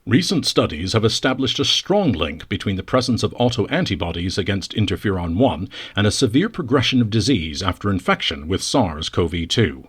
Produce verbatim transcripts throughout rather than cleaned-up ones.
Recent studies have established a strong link between the presence of autoantibodies against interferon one and a severe progression of disease after infection with SARS CoV two.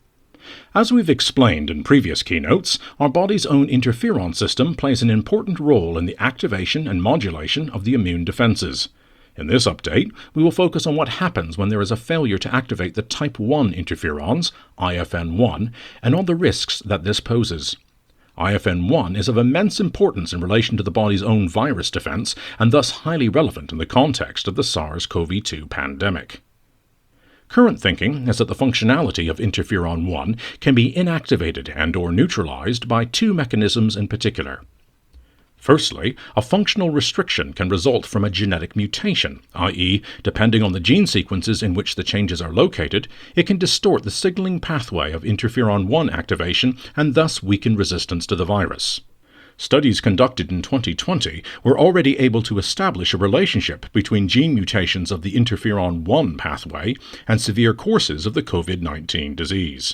As we've explained in previous keynotes, our body's own interferon system plays an important role in the activation and modulation of the immune defenses. In this update, we will focus on what happens when there is a failure to activate the type one interferons, I F N one, and on the risks that this poses. I F N one is of immense importance in relation to the body's own virus defense and thus highly relevant in the context of the SARS CoV two pandemic. Current thinking is that the functionality of interferon one can be inactivated and or neutralized by two mechanisms in particular. Firstly, a functional restriction can result from a genetic mutation, that is, depending on the gene sequences in which the changes are located, it can distort the signaling pathway of interferon one activation and thus weaken resistance to the virus. Studies conducted in twenty twenty were already able to establish a relationship between gene mutations of the interferon one pathway and severe courses of the COVID nineteen disease.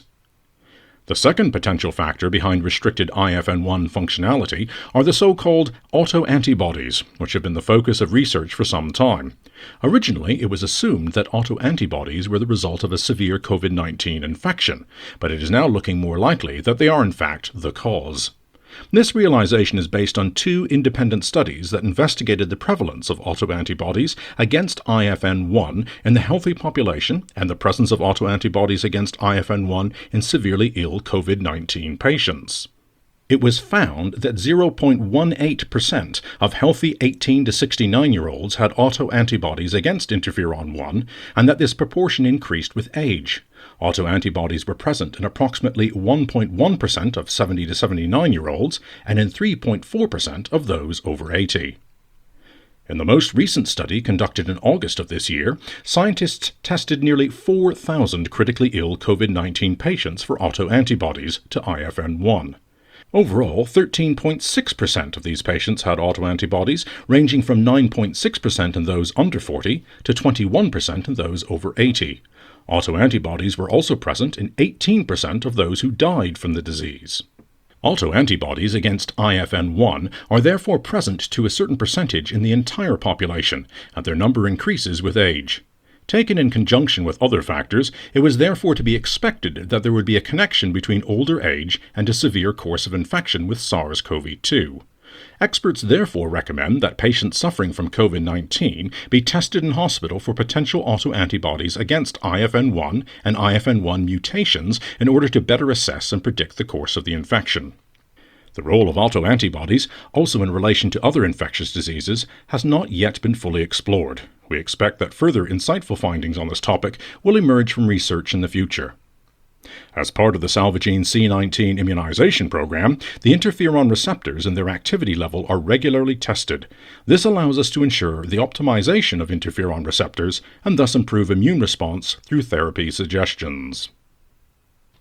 The second potential factor behind restricted I F N one functionality are the so-called autoantibodies, which have been the focus of research for some time. Originally, it was assumed that autoantibodies were the result of a severe COVID nineteen infection, but it is now looking more likely that they are in fact the cause. This realization is based on two independent studies that investigated the prevalence of autoantibodies against I F N one in the healthy population and the presence of autoantibodies against I F N one in severely ill COVID nineteen patients. It was found that zero point one eight percent of healthy eighteen to sixty-nine-year-olds had autoantibodies against interferon one, and that this proportion increased with age. Autoantibodies were present in approximately one point one percent of seventy to seventy-nine-year-olds and in three point four percent of those over eighty. In the most recent study conducted in August of this year, scientists tested nearly four thousand critically ill COVID nineteen patients for autoantibodies to I F N one. Overall, thirteen point six percent of these patients had autoantibodies, ranging from nine point six percent in those under forty to twenty-one percent in those over eighty. Autoantibodies were also present in eighteen percent of those who died from the disease. Autoantibodies against I F N one are therefore present to a certain percentage in the entire population, and their number increases with age. Taken in conjunction with other factors, it was therefore to be expected that there would be a connection between older age and a severe course of infection with SARS CoV two. Experts therefore recommend that patients suffering from COVID nineteen be tested in hospital for potential autoantibodies against I F N one and I F N one mutations in order to better assess and predict the course of the infection. The role of autoantibodies, also in relation to other infectious diseases, has not yet been fully explored. We expect that further insightful findings on this topic will emerge from research in the future. As part of the Salvagene C nineteen immunization program, the interferon receptors and their activity level are regularly tested. This allows us to ensure the optimization of interferon receptors and thus improve immune response through therapy suggestions.